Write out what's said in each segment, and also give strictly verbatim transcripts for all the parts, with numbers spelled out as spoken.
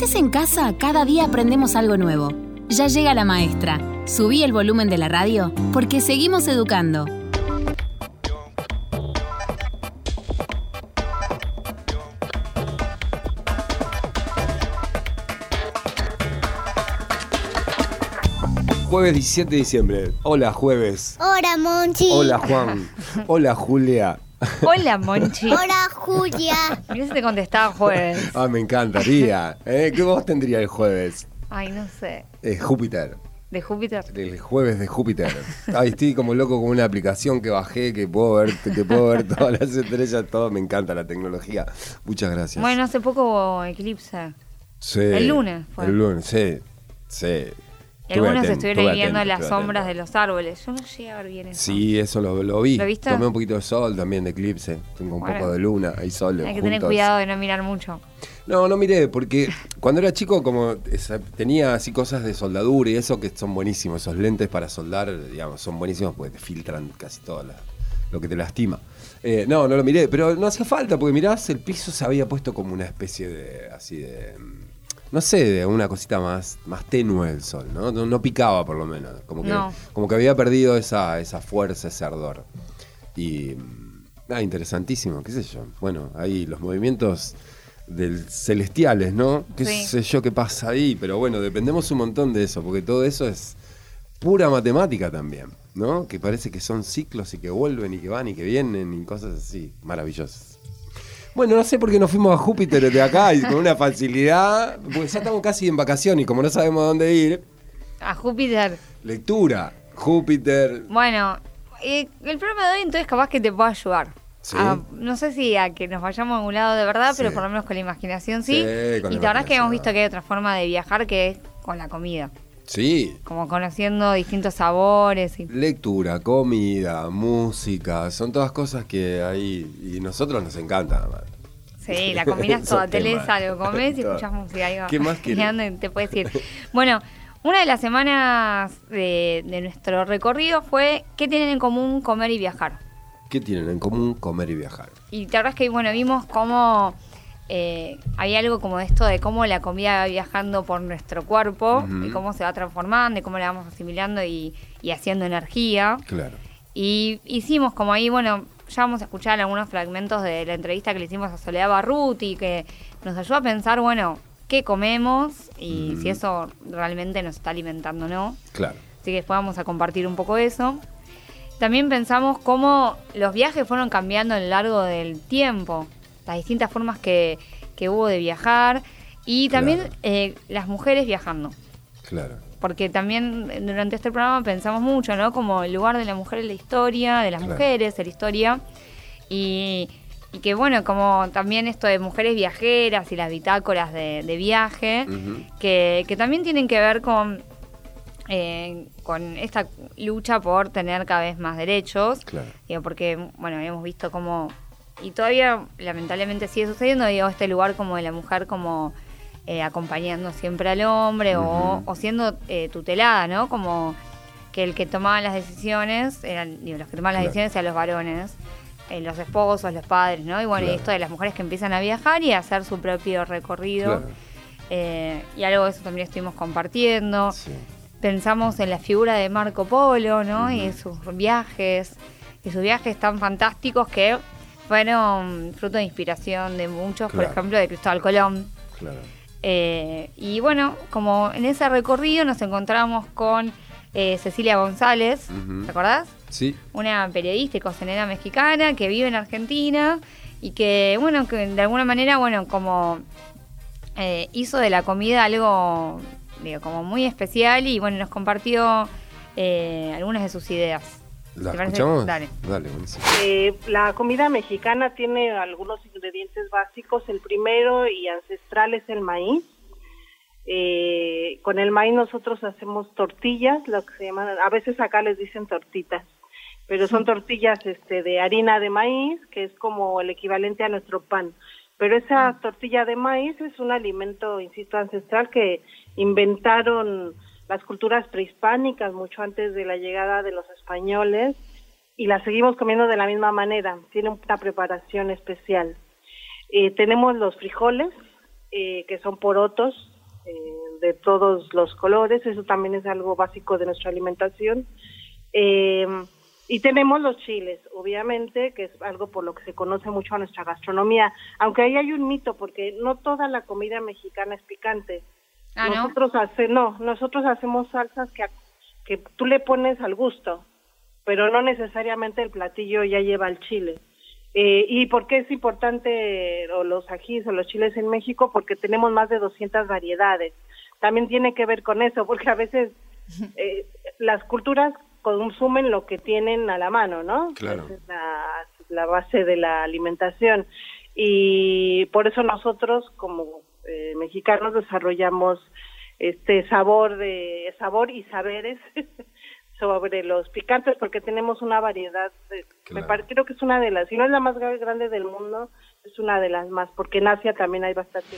estés en casa, cada día aprendemos algo nuevo. Ya llega la maestra. Subí el volumen de la radio porque seguimos educando. Jueves diecisiete de diciembre. Hola, jueves. Hola, Monchi. Hola, Juan. Hola, Julia. Hola, Monchi. Hola, Julia. Mirá si te contestaba jueves. Ah, me encantaría. ¿Eh? ¿Qué voz tendría el jueves? Ay, no sé. Eh, Júpiter. ¿De Júpiter? El jueves de Júpiter. Ay, estoy como loco con una aplicación que bajé, que puedo ver, que puedo ver todas las estrellas, todo. Me encanta la tecnología. Muchas gracias. Bueno, hace poco hubo eclipse. Sí. El lunes fue. El lunes, sí. Sí. Y algunos atento, estuvieron viendo atento, las sombras atento. de los árboles. Yo no llegué a ver bien eso. Sí, eso lo, lo vi. ¿Lo viste? Tomé un poquito de sol también, de eclipse. Tengo un bueno, poco de luna, hay sol. Hay que juntos. tener cuidado de no mirar mucho. No, no miré, porque cuando era chico como esa, tenía así cosas de soldadura y eso que son buenísimos. Esos lentes para soldar, digamos, son buenísimos porque te filtran casi todo la, lo que te lastima. Eh, no, no lo miré, pero no hacía falta, porque mirás, el piso se había puesto como una especie de, así de... No sé, de una cosita más, más tenue el sol, ¿no? No, no picaba por lo menos. Como que, no. como que había perdido esa, esa fuerza, ese ardor. Y. Ah, interesantísimo, qué sé yo. Bueno, ahí los movimientos del celestiales, ¿no? Qué sí. sé yo qué pasa ahí, pero bueno, dependemos un montón de eso, porque todo eso es pura matemática también, ¿no? Que parece que son ciclos y que vuelven y que van y que vienen y cosas así, maravillosas. Bueno, no sé por qué nos fuimos a Júpiter de acá y con una facilidad, porque ya estamos casi en vacaciones y como no sabemos a dónde ir... A Júpiter. Lectura, Júpiter... Bueno, eh, el programa de hoy entonces capaz que te pueda ayudar. ¿Sí? A, no sé si a que nos vayamos a un lado de verdad, Sí. pero por lo menos con la imaginación sí. Sí, con y la la verdad es que hemos imaginación. visto que hay otra forma de viajar que es con la comida. Sí. Como conociendo distintos sabores. Y... Lectura, comida, música, son todas cosas que ahí... Y nosotros nos encanta. Sí, la combinas toda, te lees temas. algo, comes y escuchas música. Ahí va. ¿Qué más querés? Y te puedes ir. Bueno, una de las semanas de, de nuestro recorrido fue ¿qué tienen en común comer y viajar? ¿Qué tienen en común comer y viajar? Y la verdad es que, bueno, vimos cómo eh, había algo como esto de cómo la comida va viajando por nuestro cuerpo, Uh-huh. y cómo se va transformando, y cómo la vamos asimilando y, y haciendo energía. Claro. Y hicimos como ahí, bueno, ya vamos a escuchar algunos fragmentos de la entrevista que le hicimos a Soledad Barruti, que nos ayudó a pensar, bueno, qué comemos y Uh-huh. si eso realmente nos está alimentando o no. Claro. Así que después vamos a compartir un poco eso. También pensamos cómo los viajes fueron cambiando a lo largo del tiempo, las distintas formas que, que hubo de viajar y también Claro. eh, las mujeres viajando. Claro. Porque también durante este programa pensamos mucho, ¿no? Como el lugar de la mujer en la historia, de las Claro. mujeres en la historia. Y, y que bueno, como también esto de mujeres viajeras y las bitácoras de, de viaje, Uh-huh. que, que también tienen que ver con, eh, con esta lucha por tener cada vez más derechos. Claro. Digo, porque, bueno, hemos visto como... Y todavía, lamentablemente, sigue sucediendo, digo, este lugar como de la mujer como... Eh, acompañando siempre al hombre, Uh-huh. o, o siendo eh, tutelada, ¿no? Como que el que tomaba las decisiones, eran digo, los que tomaban las Claro. decisiones eran los varones, eh, los esposos, los padres, ¿no? Y bueno, Claro. y esto de las mujeres que empiezan a viajar y a hacer su propio recorrido. Claro. Eh, y algo de eso también estuvimos compartiendo. Sí. Pensamos en la figura de Marco Polo, ¿no? Uh-huh. Y sus viajes, y sus viajes tan fantásticos que fueron fruto de inspiración de muchos, Claro. por ejemplo, de Cristóbal Colón. Claro. Eh, y bueno, como en ese recorrido nos encontramos con eh, Cecilia González, Uh-huh. ¿te acordás? Sí. Una periodista y cocinera mexicana que vive en Argentina y que, bueno, que de alguna manera, bueno, como eh, hizo de la comida algo, digo, como muy especial y, bueno, nos compartió eh, algunas de sus ideas. ¿La ¿Te parece? escuchamos? Dale. Dale, buenísimo. Eh, la comida mexicana tiene algunos ingredientes básicos. El primero y ancestral es el maíz. Eh, con el maíz nosotros hacemos tortillas, lo que se llaman, a veces acá les dicen tortitas, pero son tortillas este, de harina de maíz, que es como el equivalente a nuestro pan. Pero esa tortilla de maíz es un alimento, insisto, ancestral que inventaron las culturas prehispánicas mucho antes de la llegada de los españoles y la seguimos comiendo de la misma manera, tiene una preparación especial. Eh, tenemos los frijoles, eh, que son porotos, eh, de todos los colores, eso también es algo básico de nuestra alimentación. Eh, y tenemos los chiles, obviamente, que es algo por lo que se conoce mucho a nuestra gastronomía, aunque ahí hay un mito, porque no toda la comida mexicana es picante. Ah, ¿no? Nosotros hace, no, nosotros hacemos salsas que, que tú le pones al gusto, pero no necesariamente el platillo ya lleva el chile. Eh, ¿Y por qué es importante o los ajís o los chiles en México? Porque tenemos más de doscientas variedades. También tiene que ver con eso, porque a veces eh, las culturas consumen lo que tienen a la mano, ¿no? Claro. Esa es la, la base de la alimentación. Y por eso nosotros, como eh, mexicanos, desarrollamos este sabor de sabor y saberes sobre los picantes, porque tenemos una variedad, de, claro. me parece, creo que es una de las, si no es la más grande del mundo, es una de las más, porque en Asia también hay bastante.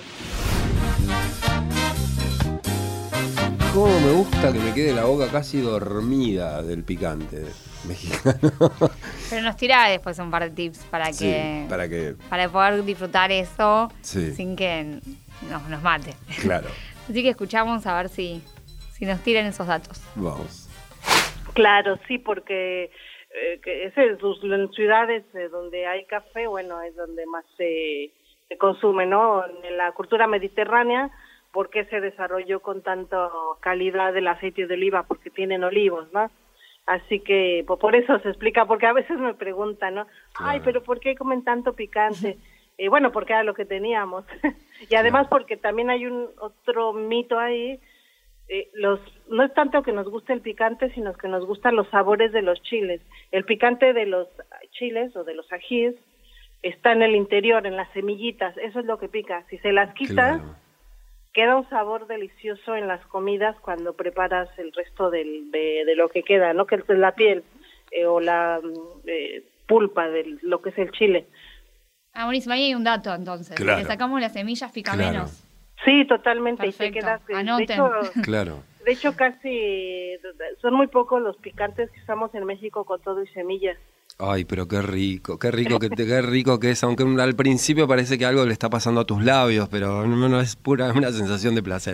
Cómo me gusta que me quede la boca casi dormida del picante mexicano. Pero nos tira después un par de tips para que, Sí, para que... para poder disfrutar eso Sí. sin que nos, nos mate. Claro. Así que escuchamos a ver si, si nos tiran esos datos. Vamos. Claro, sí, porque eh, que ese, en ciudades eh, donde hay café, bueno, es donde más se, se consume, ¿no? En la cultura mediterránea, ¿por qué se desarrolló con tanta calidad el aceite de oliva? Porque tienen olivos, ¿no? Así que pues, por eso se explica, porque a veces me preguntan, ¿no? Claro. Ay, pero ¿por qué comen tanto picante? Eh, bueno, porque era lo que teníamos. Y además porque también hay un otro mito ahí, eh, los no es tanto que nos guste el picante, sino que nos gustan los sabores de los chiles. El picante de los chiles o de los ajíes está en el interior, en las semillitas, eso es lo que pica. Si se las quitas, Claro. queda un sabor delicioso en las comidas cuando preparas el resto del, de, de lo que queda, ¿no? Que es la piel eh, o la eh, pulpa de lo que es el chile. Ah, buenísimo, ahí hay un dato entonces. Claro. Le sacamos las semillas, pica Claro. menos. Sí, totalmente. Y te Perfecto. quedas, de Anoten. hecho, Claro. de hecho, casi son muy pocos los picantes que usamos en México con todo y semillas. Ay, pero qué rico, qué rico que te, qué rico que es, aunque al principio parece que algo le está pasando a tus labios, pero no, no es pura una sensación de placer.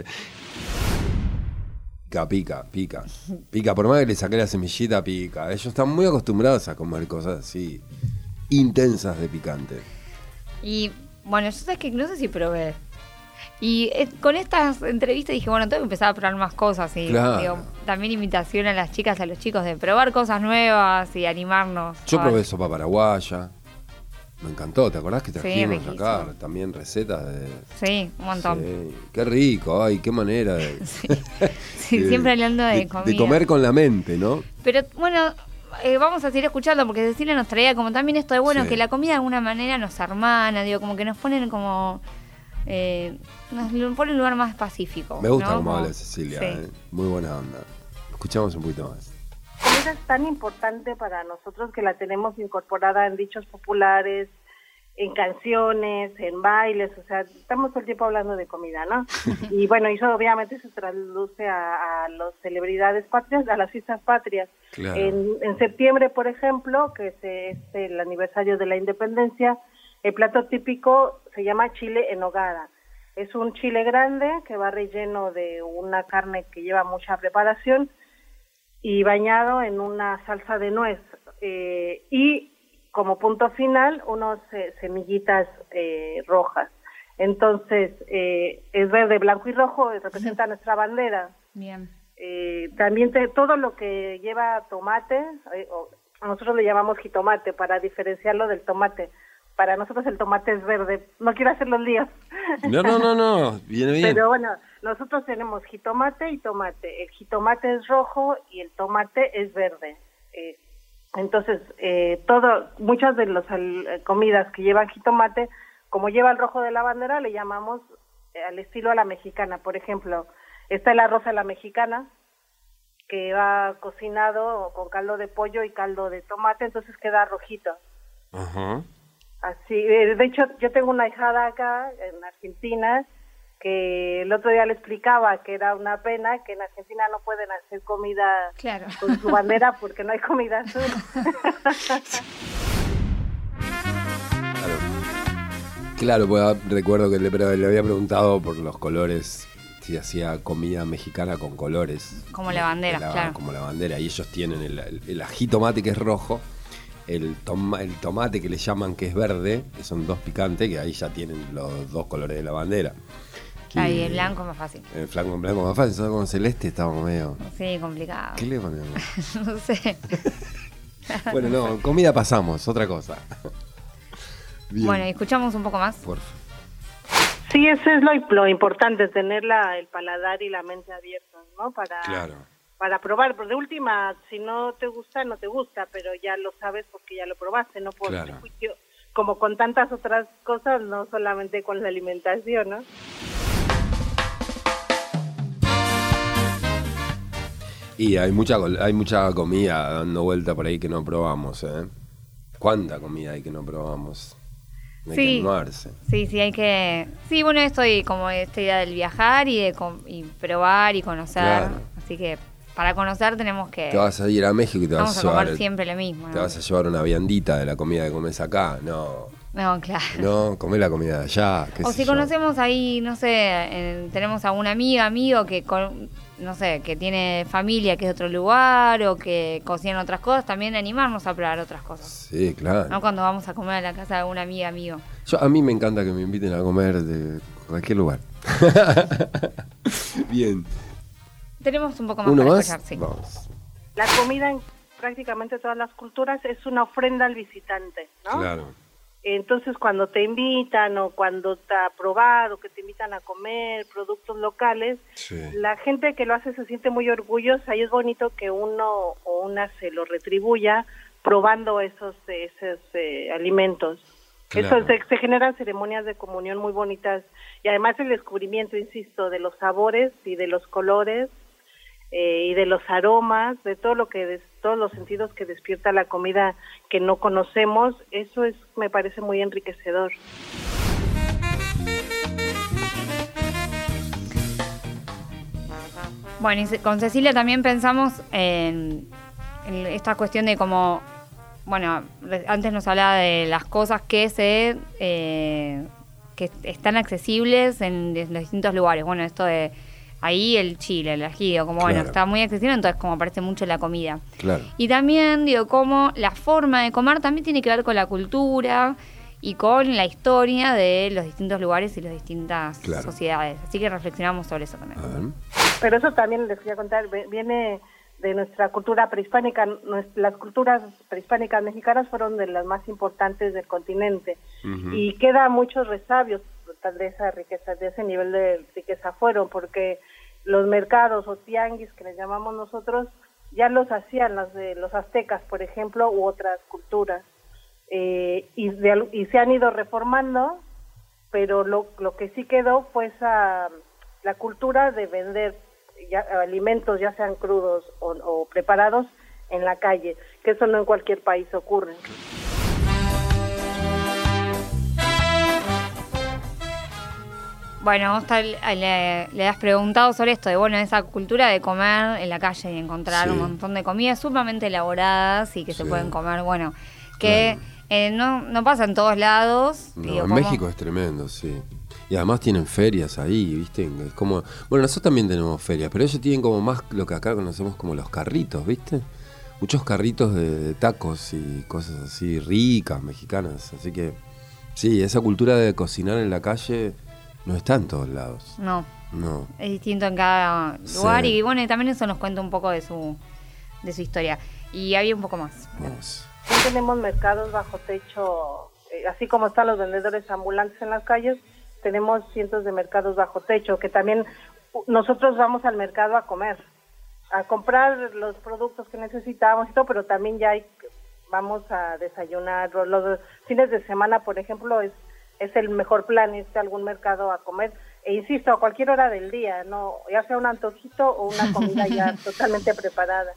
Pica, pica, pica. Pica, por más que le saqué la semillita, pica. Ellos están muy acostumbrados a comer cosas así intensas de picante. Y bueno, yo sabes que no sé si probé. Y eh, con estas entrevistas dije, bueno, tengo que empezar a probar más cosas. Y Claro. digo, también invitación a las chicas, a los chicos de probar cosas nuevas y animarnos. Yo a ver. probé sopa paraguaya. Me encantó, ¿te acordás que Sí, trajimos riquísimo. acá también recetas de... Sí, un montón. Sí, qué rico, ay, qué manera de... Sí, Sí, de- siempre hablando de, de, comida. de comer con la mente, ¿no? Pero bueno, eh, vamos a seguir escuchando porque Cecilia nos traía como también esto de, bueno, Sí. que la comida de alguna manera nos hermana, digo, como que nos ponen como... Eh, nos lo pone en un lugar más pacífico. Me gusta ¿no? cómo Como- habla Cecilia, sí. ¿eh? Muy buena onda. Escuchamos un poquito más. La comida es tan importante para nosotros que la tenemos incorporada en dichos populares, en canciones, en bailes, o sea, estamos todo el tiempo hablando de comida, ¿no? Y bueno, eso obviamente se traduce a, a las celebridades patrias, a las fiestas patrias. Claro. En, en septiembre, por ejemplo, que es, es el aniversario de la independencia, el plato típico se llama chile en nogada. Es un chile grande que va relleno de una carne que lleva mucha preparación y bañado en una salsa de nuez. Eh, y como punto final, unos eh, semillitas eh, rojas. Entonces, eh, es verde, blanco y rojo, y representa nuestra bandera. Bien. Eh, también te- todo lo que lleva tomate, eh, o nosotros le llamamos jitomate para diferenciarlo del tomate. Para nosotros el tomate es verde. No quiero hacer los líos. No, no, no, no, viene bien. Pero bueno, nosotros tenemos jitomate y tomate. El jitomate es rojo y el tomate es verde. Eh, entonces, eh, todo, muchas de las al- comidas que llevan jitomate, como lleva el rojo de la bandera, le llamamos eh, al estilo a la mexicana. Por ejemplo, está el arroz a la mexicana, que va cocinado con caldo de pollo y caldo de tomate, entonces queda rojito. Ajá. Así, eh, de hecho, yo tengo una hijada acá, en Argentina, que el otro día le explicaba que era una pena que en Argentina no pueden hacer comida Claro. con su bandera porque no hay comida azul. Claro, claro, pues, recuerdo que le, pero le había preguntado por los colores se hacía comida mexicana con colores. Como la bandera, la, claro. Como la bandera. Y ellos tienen el, el, el ají tomate que es rojo, el, toma, el tomate que le llaman que es verde, que son dos picantes, que ahí ya tienen los dos colores de la bandera. Claro, y el blanco es más fácil. El blanco, blanco más fácil, solo con celeste estábamos medio... Sí, complicado. ¿Qué le ponemos? No sé. Bueno, no, comida pasamos, otra cosa. Bien. Bueno, y escuchamos un poco más. Por favor. Sí, eso es lo, lo importante, tener la, el paladar y la mente abiertos, ¿no? Para, Claro. para probar. Pero de última, si no te gusta, no te gusta, pero ya lo sabes porque ya lo probaste, no por Claro. prejuicio, como con tantas otras cosas, no solamente con la alimentación, ¿no? Y hay mucha hay mucha comida dando vuelta por ahí que no probamos, ¿eh? ¿Cuánta comida hay que no probamos? Hay Sí. que animarse. Sí, sí, hay que... Sí, bueno, estoy como esta idea del viajar y de com- y probar y conocer. Claro. Así que para conocer tenemos que... Te vas a ir a México y te Vamos vas a a llevar... comer siempre lo mismo, ¿no? Te vas a llevar una viandita de la comida que comes acá. No, No, claro. no, comé la comida de allá. qué O sé si yo. conocemos ahí, no sé, eh, tenemos a una amiga, amigo que, con, no sé, que tiene familia que es de otro lugar o que cocinan otras cosas, también animarnos a probar otras cosas. Sí, claro. No cuando vamos a comer a la casa de una amiga, amigo. Yo, a mí me encanta que me inviten a comer de cualquier lugar. Bien. Tenemos un poco más ¿Uno para más? escuchar, sí. Vamos. La comida en prácticamente todas las culturas es una ofrenda al visitante, ¿no? Claro. Entonces, cuando te invitan o cuando te ha probado, que te invitan a comer productos locales, Sí. la gente que lo hace se siente muy orgullosa y es bonito que uno o una se lo retribuya probando esos esos eh, alimentos. Claro. Eso se, se generan ceremonias de comunión muy bonitas y además el descubrimiento, insisto, de los sabores y de los colores eh, y de los aromas, de todo lo que des, todos los sentidos que despierta la comida que no conocemos, eso es, me parece muy enriquecedor. Bueno, y con Cecilia también pensamos en, en esta cuestión de cómo, bueno, antes nos hablaba de las cosas que se eh, que están accesibles en, en los distintos lugares. Bueno, esto de ahí el chile, el ají, como bueno, Claro. está muy accesible, entonces como aparece mucho en la comida. Claro. Y también, digo, cómo la forma de comer también tiene que ver con la cultura y con la historia de los distintos lugares y las distintas Claro. sociedades. Así que reflexionamos sobre eso también. A ver. Pero eso también les quería contar, ve- viene de nuestra cultura prehispánica. Nues- Las culturas prehispánicas mexicanas fueron de las más importantes del continente. Ujú. Y queda muchos resabios tal de esa riqueza, de ese nivel de riqueza fueron, porque los mercados o tianguis que les llamamos nosotros ya los hacían las de los aztecas, por ejemplo, u otras culturas. Eh, y, de al- y se han ido reformando, pero lo, lo que sí quedó fue esa la cultura de vender ya, alimentos, ya sean crudos o, o preparados, en la calle, que eso no en cualquier país ocurre. Bueno, vos tal- le, le has preguntado sobre esto, de bueno, esa cultura de comer en la calle y encontrar Sí. un montón de comidas sumamente elaboradas y que se Sí. pueden comer, bueno, que Claro. eh, no, no pasa en todos lados. No, digo, en como- México es tremendo, sí. Y además tienen ferias ahí, ¿viste? Es como... Bueno, nosotros también tenemos ferias, pero ellos tienen como más lo que acá conocemos como los carritos, ¿viste? Muchos carritos de, de tacos y cosas así ricas, mexicanas. Así que, sí, esa cultura de cocinar en la calle no está en todos lados. No, No. es distinto en cada lugar Sí. y bueno, y también eso nos cuenta un poco de su, de su historia. Y había un poco más. Vamos. También tenemos mercados bajo techo, eh, así como están los vendedores ambulantes en las calles, tenemos cientos de mercados bajo techo, que también uh, nosotros vamos al mercado a comer, a comprar los productos que necesitamos y todo, pero también ya hay, vamos a desayunar. Los, los fines de semana, por ejemplo, es es el mejor plan, irse a algún mercado a comer. E insisto, a cualquier hora del día, no, ya sea un antojito o una comida ya totalmente preparada.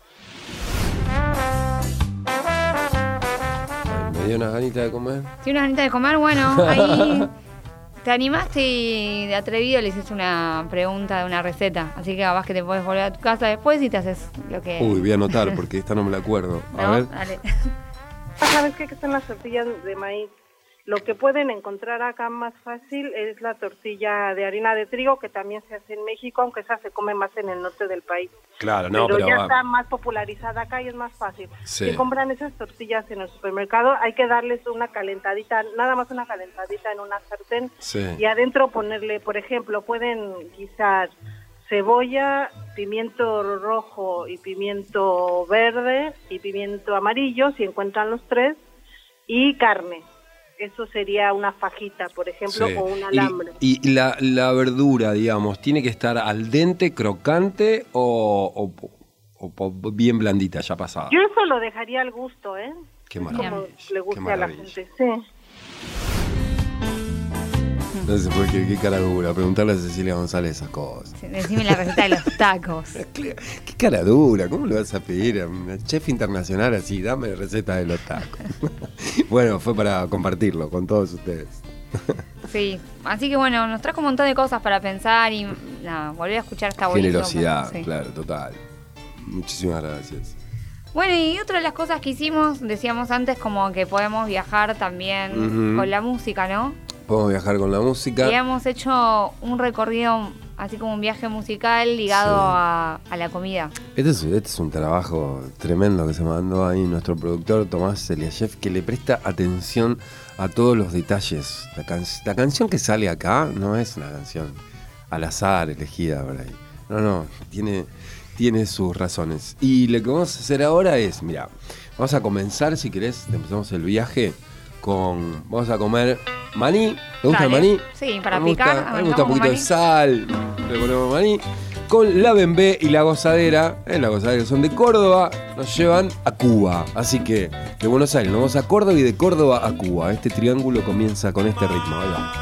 ¿Me dio unas ganitas de comer? Si una ganita de comer, bueno, ahí te animaste y de atrevido le hiciste una pregunta de una receta. Así que capaz que te puedes volver a tu casa después y te haces lo que... Uy, voy a anotar porque esta no me la acuerdo. A ¿no? ver. Dale. ¿Sabes qué? Que son las tortillas de maíz. Lo que pueden encontrar acá más fácil es la tortilla de harina de trigo, que también se hace en México, aunque esa se come más en el norte del país. Claro, no, pero, pero ya va. está más popularizada acá y es más fácil. Sí. Si compran esas tortillas en el supermercado, hay que darles una calentadita, nada más una calentadita en una sartén, Sí. y adentro ponerle, por ejemplo, pueden guisar cebolla, pimiento rojo y pimiento verde y pimiento amarillo, si encuentran los tres, y carne. Eso sería una fajita, por ejemplo, Sí. o un Y- alambre. Y, la, la verdura, digamos, ¿tiene que estar al dente, crocante o, o- o- o bien blandita, ya pasada? Yo eso lo dejaría al gusto, ¿eh? Qué Como maravilla. le qué guste a la maravilla. gente, sí. No se puede creer, qué cara dura, preguntarle a Cecilia González esas cosas. Sí, decime la receta de los tacos. Qué qué cara dura, ¿cómo le vas a pedir a una chef internacional así? Dame receta de los tacos. Bueno, fue para compartirlo con todos ustedes. Sí, así que bueno, nos trajo un montón de cosas para pensar y nada, volver a escuchar esta buenísimo. Generosidad, Sí. claro, total. Muchísimas gracias. Bueno, y otra de las cosas que hicimos, decíamos antes, como que podemos viajar también Ujú. con la música, ¿no? Podemos viajar con la música. Y hemos hecho un recorrido, así como un viaje musical ligado Sí. a, a la comida. Este es, este es un trabajo tremendo que se mandó ahí nuestro productor Tomás Eliashev, que le presta atención a todos los detalles. La, can- la canción que sale acá no es una canción al azar elegida por ahí. No, no, tiene, tiene sus razones. Y lo que vamos a hacer ahora es, mira, vamos a comenzar, si querés, empezamos el viaje con... Vamos a comer maní. ¿Te gusta el Dale. maní? Sí, para Me gusta- picar, A mí me gusta un arrancamos poquito con de sal. Le ponemos maní. Con la bembé y la gozadera, eh, la gozadera son de Córdoba, nos llevan a Cuba. Así que de Buenos Aires nos vamos a Córdoba y de Córdoba a Cuba. Este triángulo comienza con este ritmo. Ahí va.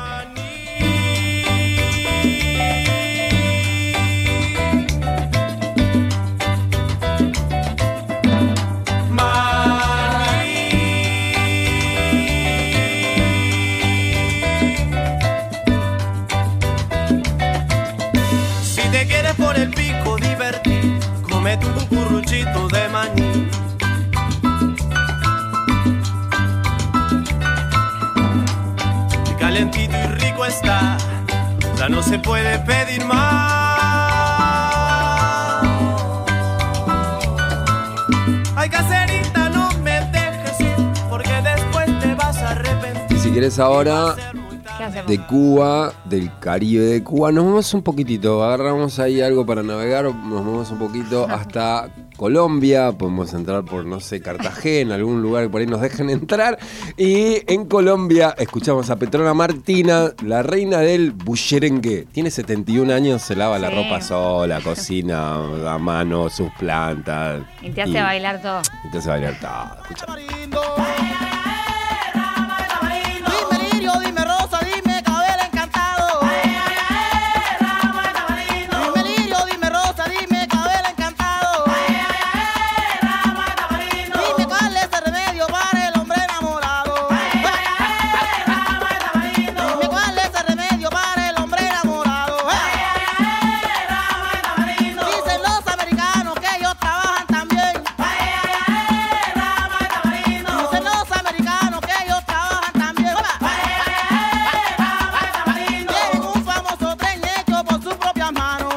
Si te quieres por el pico divertir, come tu cucuruchito de maní. Y calentito y rico está, ya no se puede pedir más. Ay, caserita, no me dejes ir, porque después te vas a arrepentir. Y si querés ahora, ¿Qué hacemos? de Cuba, del Caribe de Cuba, nos vamos un poquitito, agarramos ahí algo para navegar, nos vamos un poquito hasta Colombia, podemos entrar por, no sé, Cartagena, algún lugar que por ahí nos dejen entrar, y en Colombia escuchamos a Petrona Martina, la reina del bullerengue. Tiene setenta y un años, se lava la Sí. ropa sola, cocina a mano sus plantas. Y te hace bailar todo. Y te hace bailar todo. Escucha. Dime lirio, dime rosa, dime cabello encantado. Dime lirio, dime rosa, dime cabello encantado. Dime cuál es el remedio para el hombre enamorado. Dime cuál es el remedio para el hombre enamorado. Dicen los americanos que ellos trabajan también. Dicen los americanos que ellos trabajan también. Tienen un famoso tren hecho por sus propias manos.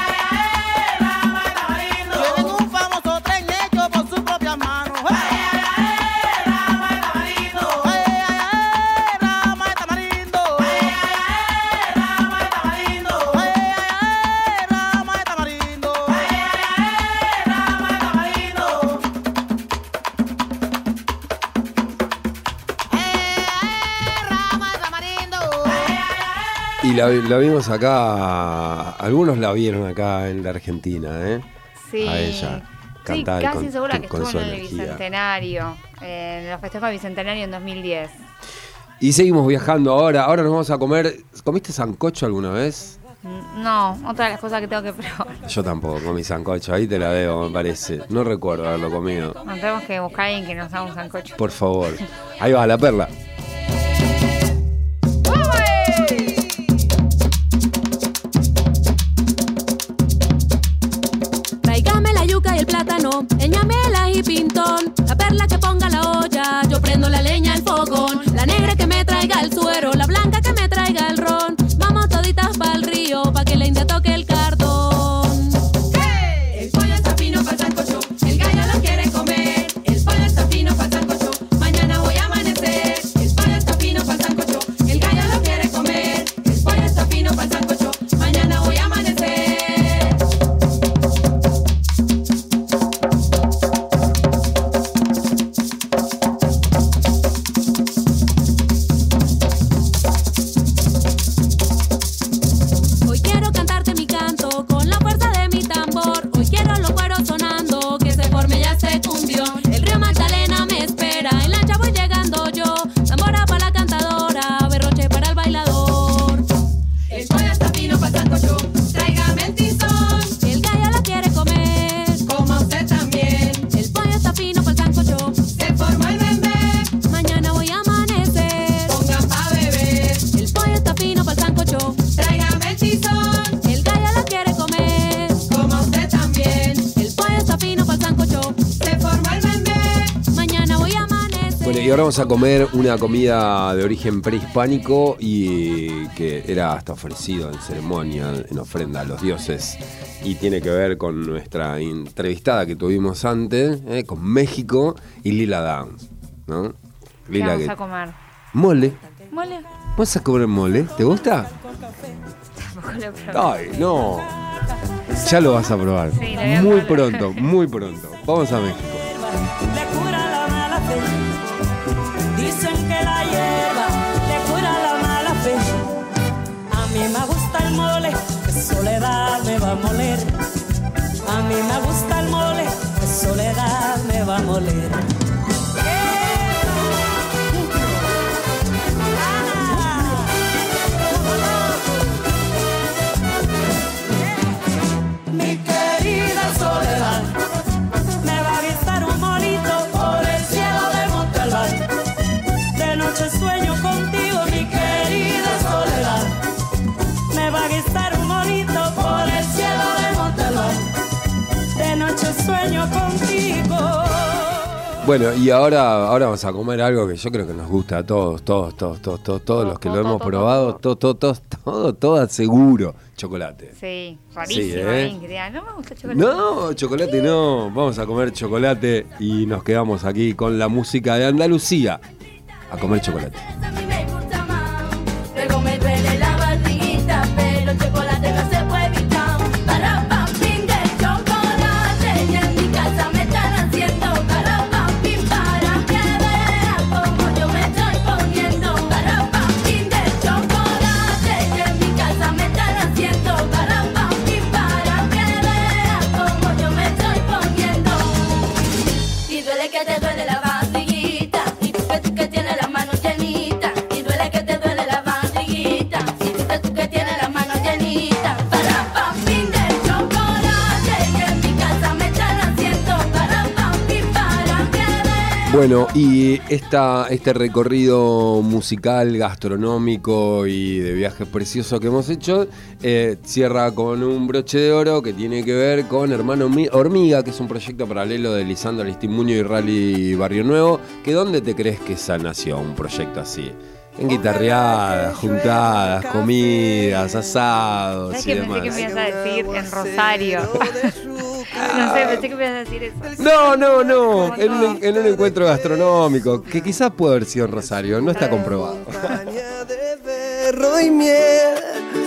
Tienen un famoso tren hecho por sus propias manos. Ay, ay, ay, rama de tamarindo. Ay, ay, ay, rama de tamarindo. Ay, ay, ay, rama de tamarindo. Y la, la vimos acá, algunos la vieron acá en la Argentina, ¿eh? Sí. A ella. Sí, Cantar casi con- segura que con estuvo su en el energía. Bicentenario, eh, en los festejos del Bicentenario en dos mil diez. Y seguimos viajando ahora. Ahora nos vamos a comer. ¿Comiste sancocho alguna vez? Mm, No, otra de las cosas que tengo que probar. Yo tampoco comí sancocho. Ahí te la debo, me parece. No recuerdo haberlo comido. No, tenemos que buscar a alguien que nos haga un sancocho. Por favor. Ahí va, la perla. Tráigame la yuca y el plátano, ñamela y pintón, la perla que ponga la olla, yo prendo la leña al fogón, la negra que me traiga ahora vamos a comer una comida de origen prehispánico y que era hasta ofrecido en ceremonia, en ofrenda a los dioses. Y tiene que ver con nuestra entrevistada que tuvimos antes, eh, con México y Lila Downs, ¿no? ¿Qué Lila vamos que- a comer? Mole. Mole. ¿Vas a comer mole? ¿Te gusta? Tampoco lo probé. Ay, no. Ya lo vas a probar. Sí, lo voy a Muy probar. pronto, muy pronto. Vamos a México. Le cura la mala fe. Dicen que la hierba le cura la mala fe. A mí me gusta el mole, que soledad me va a moler. A mí me gusta el mole, que soledad me va a moler. Mi querida soledad, me va a avisar un molito por el cielo de Montalbán. De noche sueño contigo, mi querida soledad. Me va a avisar un molito por el cielo de Montalbán. De noche sueño contigo. Bueno, y ahora, ahora vamos a comer algo que yo creo que nos gusta a todos, todos, todos, todos, todos, todos los que lo todo, hemos todo, probado, todo, todo, todo, todo, todo seguro. Chocolate. Sí, rarísimo. Sí, ¿eh? ¿eh? Que digan, no me gusta el chocolate. No, chocolate no. Vamos a comer chocolate y nos quedamos aquí con la música de Andalucía. A comer chocolate. A mí me gusta más. Luego me duele la barriguita, pero el chocolate no se puede evitar. Para pampín de chocolate, y en mi casa me están haciendo. Para pampín, para que veas como yo me estoy poniendo. Para pampín de chocolate, y en mi casa me están haciendo. Para pampín, para que veas como yo me estoy poniendo. Y duele que te duele la barriguita, y tú que tú que tienes las manos llenitas, y duele que te duele la barriguita, y tú que tú que tienes las manos llenitas. Para pampín de chocolate, y en mi casa me están haciendo. Para pampín, para que veas. Bueno, y esta, este recorrido musical, gastronómico y de viajes preciosos que hemos hecho, eh, cierra con un broche de oro que tiene que ver con Hermano Mi- Hormiga, que es un proyecto paralelo de Lisandro Aristimuño y Rally Barrio Nuevo. ¿Que dónde te crees que esa nació un proyecto así? En guitarreadas, juntadas, comidas, asados ¿Sabes y qué pensé que demás. me ibas a decir? En Rosario. No sé, pensé que me ibas a decir eso. No, no, no, en un, en un encuentro gastronómico, que quizás puede haber sido en Rosario, no está comprobado. Montaña de berro y miel.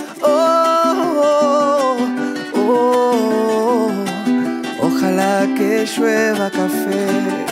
Oh, oh, oh, oh. Ojalá que llueva café.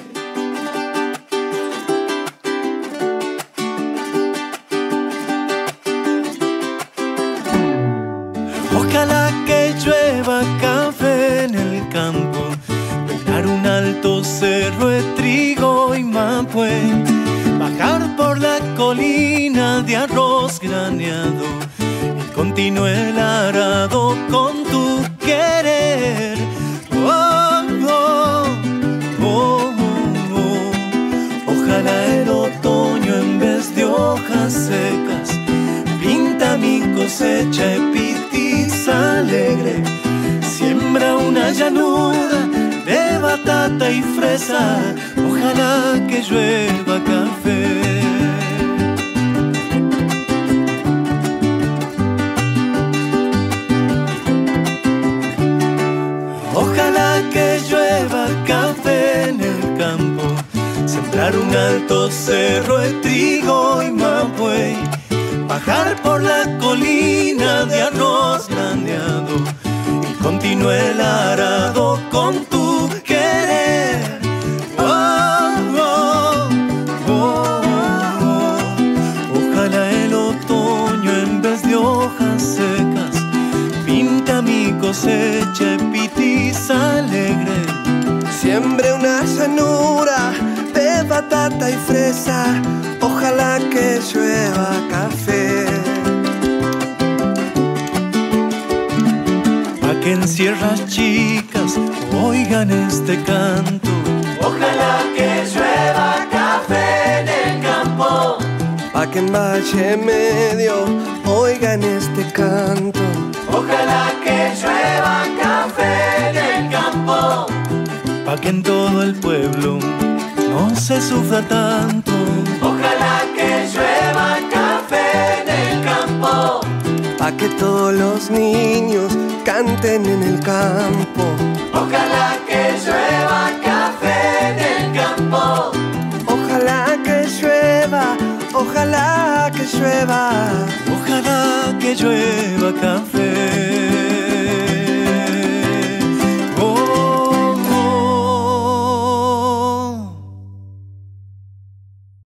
Ojalá que llueva café en el campo, pegar un alto cerro de trigo y mapue, bajar por la colina de arroz graneado y continúe el arado con tu querer. Oh, oh, oh, oh. Ojalá el otoño en vez de hojas secas pinta mi cosecha epitis alegre, siembra una llanura de batata y fresa, ojalá que llueva café. Ojalá que llueva café en el campo, sembrar un alto cerro de trigo y mapue, bajar por la colina de arroz graneado y continúe el arado con tu querer. Oh, oh, oh, oh. Ojalá el otoño en vez de hojas secas pinta mi cosecha epitis alegre, siembre una llanura de batata y fresa, ojalá que llueva café. Pa' que en sierras chicas oigan este canto, ojalá que llueva café en el campo. Pa' que en Valle Medio oigan este canto, ojalá que llueva café en el campo. Pa' que en todo el pueblo no se sufra tanto, que todos los niños canten en el campo. Ojalá que llueva café en el campo. Ojalá que llueva, ojalá que llueva. Ojalá que llueva café